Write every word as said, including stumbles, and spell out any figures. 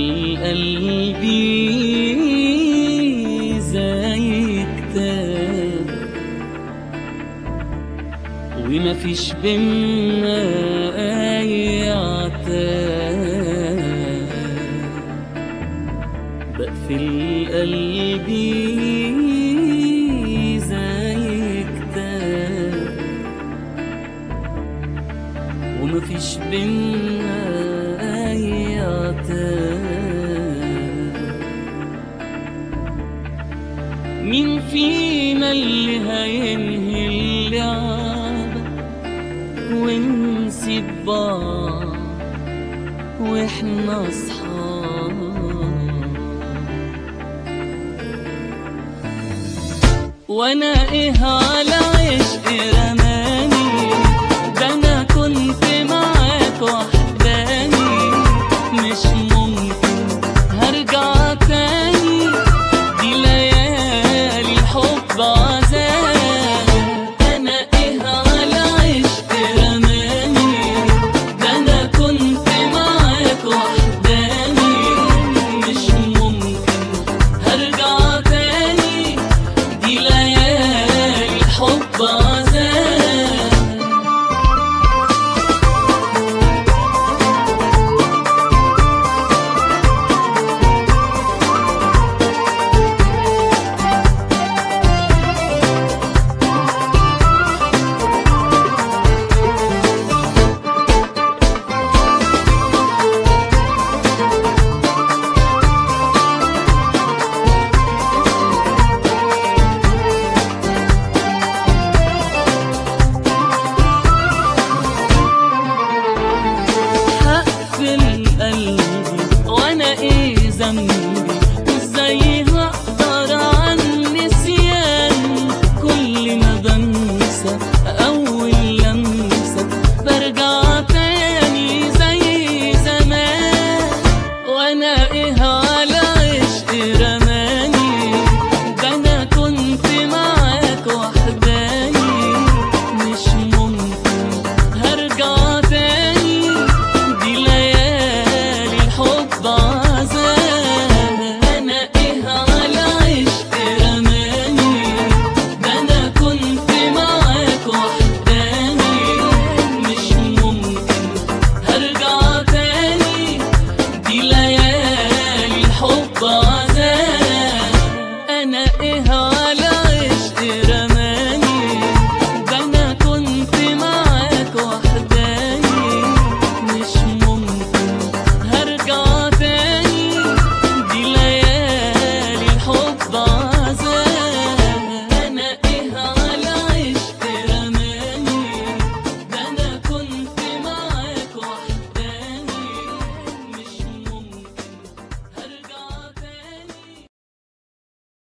قلبي زي كتاب ومفيش بينا أي عتاب، بقفل قلبي زي كتاب ومفيش بينا أي عتاب. مين فينا اللي هينهي اللعبة ونسيب بعض واحنا اصحاب؟ وانا ايه على عشق رماني، ده انا كنت معاك وحداني، مش ممكن هرجع تاني، دي ليالي الحب عذاب. انا ايه على عشق رماني، ده انا كنت معاك وحداني، مش ممكن هرجع تاني، دي ليالي الحب عذاب. وانا ايه ذنبي وازاي هقدر عن نسيان؟ كل ما بنسى اول لمسة برجع تاني زي زمان. وانا ايه